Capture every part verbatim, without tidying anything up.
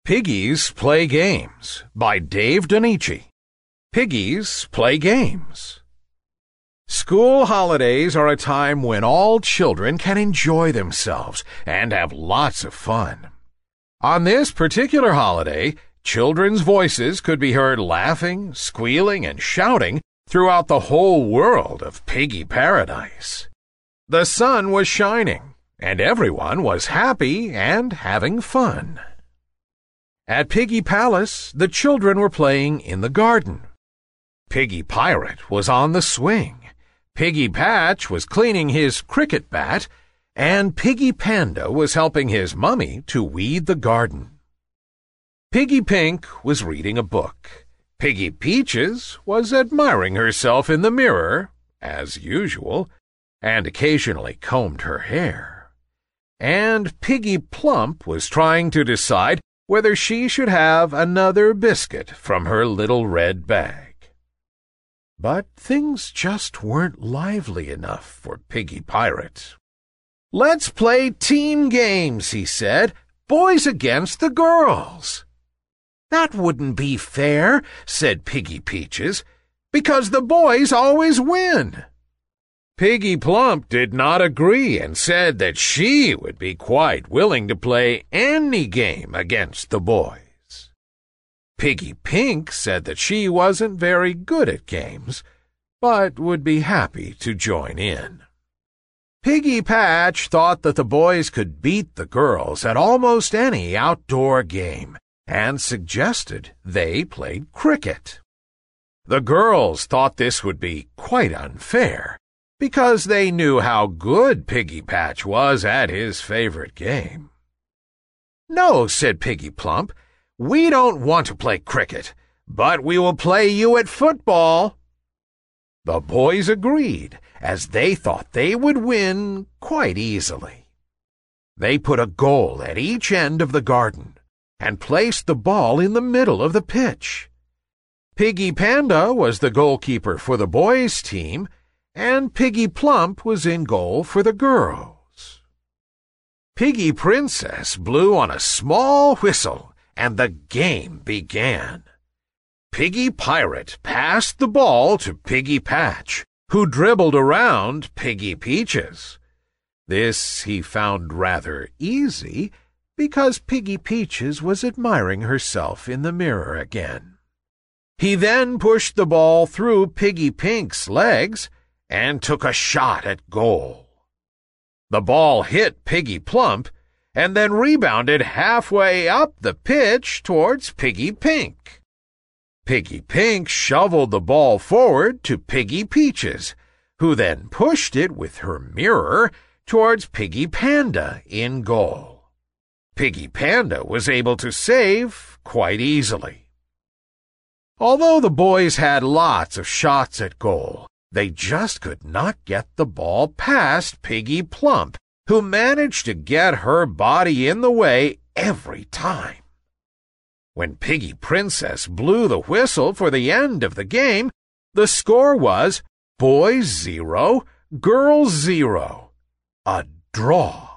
Piggies Play Games by Dave Donici. Piggies Play Games. School holidays are a time when all children can enjoy themselves and have lots of fun. On this particular holiday, children's voices could be heard laughing, squealing, and shouting throughout the whole world of Piggy Paradise. The sun was shining, and everyone was happy and having fun. At Piggy Palace, the children were playing in the garden. Piggy Pirate was on the swing. Piggy Patch was cleaning his cricket bat, and Piggy Panda was helping his mummy to weed the garden. Piggy Pink was reading a book. Piggy Peaches was admiring herself in the mirror, as usual, and occasionally combed her hair. And Piggy Plump was trying to decide whether she should have another biscuit from her little red bag. But things just weren't lively enough for Piggy Pirate. "Let's play team games," he said, "boys against the girls." "That wouldn't be fair," said Piggy Peaches, "because the boys always win." Piggy Plump did not agree and said that she would be quite willing to play any game against the boys. Piggy Pink said that she wasn't very good at games, but would be happy to join in. Piggy Patch thought that the boys could beat the girls at almost any outdoor game, and suggested they played cricket. The girls thought this would be quite unfair, because they knew how good Piggy Patch was at his favorite game. "No," said Piggy Plump, "we don't want to play cricket, but we will play you at football." The boys agreed, as they thought they would win quite easily. They put a goal at each end of the garden and placed the ball in the middle of the pitch. Piggy Panda was the goalkeeper for the boys' team, and Piggy Plump was in goal for the girls. Piggy Princess blew on a small whistle, and the game began. Piggy Pirate passed the ball to Piggy Patch, who dribbled around Piggy Peaches. This he found rather easy, because Piggy Peaches was admiring herself in the mirror again. He then pushed the ball through Piggy Pink's legs and took a shot at goal. The ball hit Piggy Plump and then rebounded halfway up the pitch towards Piggy Pink. Piggy Pink shoveled the ball forward to Piggy Peaches, who then pushed it with her mirror towards Piggy Panda in goal. Piggy Panda was able to save quite easily. Although the boys had lots of shots at goal, they just could not get the ball past Piggy Plump, who managed to get her body in the way every time. When Piggy Princess blew the whistle for the end of the game, the score was boys zero, girls zero. A draw.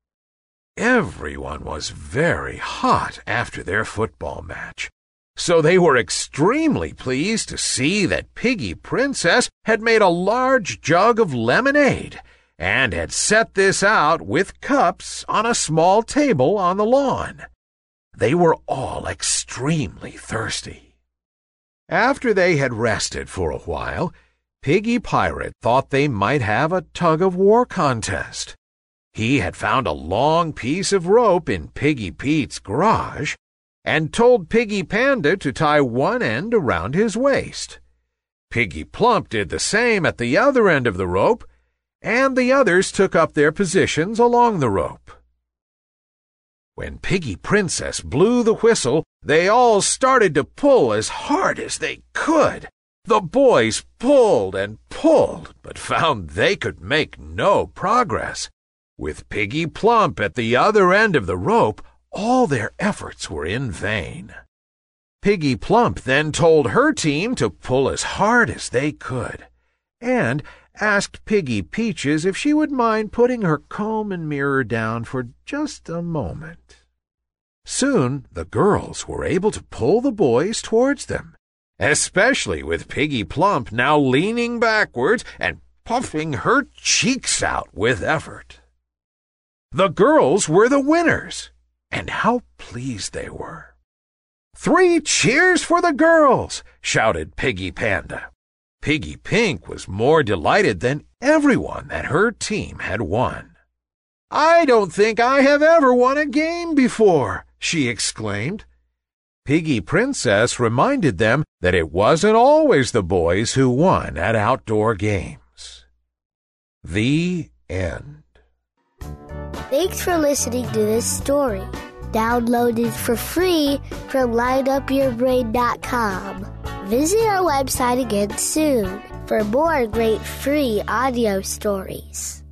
Everyone was very hot after their football match, so they were extremely pleased to see that Piggy Princess had made a large jug of lemonade and had set this out with cups on a small table on the lawn. They were all extremely thirsty. After they had rested for a while, Piggy Pirate thought they might have a tug-of-war contest. He had found a long piece of rope in Piggy Pete's garage and told Piggy Panda to tie one end around his waist. Piggy Plump did the same at the other end of the rope, and the others took up their positions along the rope. When Piggy Princess blew the whistle, they all started to pull as hard as they could. The boys pulled and pulled, but found they could make no progress. With Piggy Plump at the other end of the rope, all their efforts were in vain. Piggy Plump then told her team to pull as hard as they could, and asked Piggy Peaches if she would mind putting her comb and mirror down for just a moment. Soon the girls were able to pull the boys towards them, especially with Piggy Plump now leaning backwards and puffing her cheeks out with effort. The girls were the winners, and how pleased they were. "Three cheers for the girls!" shouted Piggy Panda. Piggy Pink was more delighted than everyone that her team had won. "I don't think I have ever won a game before," she exclaimed. Piggy Princess reminded them that it wasn't always the boys who won at outdoor games. The end. Thanks for listening to this story. Download it for free from line up your brain dot com. Visit our website again soon for more great free audio stories.